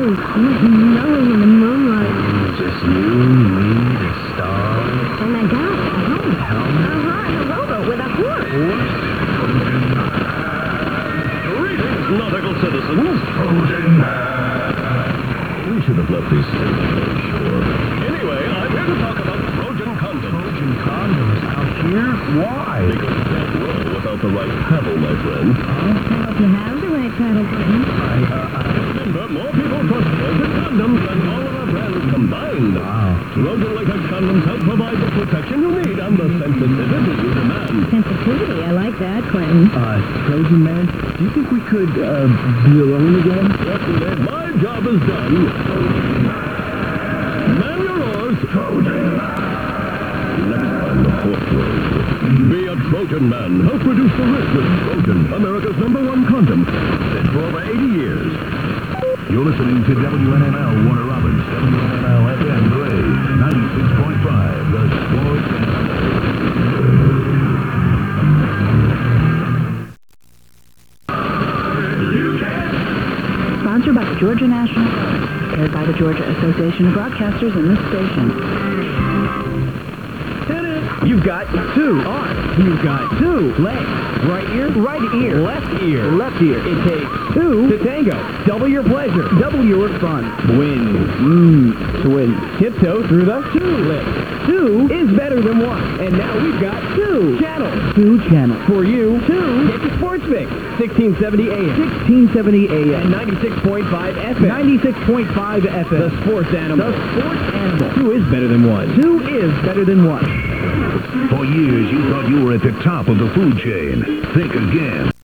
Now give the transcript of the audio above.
blue, snowing in the moonlight. Just you, me, the stars. And a guy at home. Helmet? And a rowboat with a horse. Greetings, nautical citizens. We should have left these things on the shore. Anyway, I'm here to talk about Trojan condoms. Trojan condoms out here? Why? Because you can't row without the right paddle, my friend. Well, if you have the right paddle button. Remember, more people trust Trojan condoms than all of our brands combined. Wow. Trojan latex condoms help provide the protection you need and the sensitivity you demand. Sensitivity, I like that, Quentin. Trojan man, do you think we could, be alone again? Certainly, my job is done. Man your oars. Trojan Man. Next time the fourth road. Be a Trojan Man. Help reduce the risk with Trojan, America's #1 condom. Said for over 80 years. You're listening to WNML Warner Robins, WNML FM Gray, 96.5, the Sports Sponsored by the Georgia National Guard, aired by the Georgia Association of Broadcasters and this station. You've got 2 arms. You've got 2 legs. Right ear, left ear. It takes 2 to tango. Double your pleasure. Double your fun. Win. Twin. Tiptoe through the 2 lips. 2 is better than 1. And now we've got 2 channels. 2 channels. For you, 2 get your sports fix. 1670 AM. 1670 AM. And 96.5 FM. 96.5 FM. The sports animal. The sports animal. 2 is better than 1. 2 is better than 1. For years, you thought you were at the top of the food chain. Think again.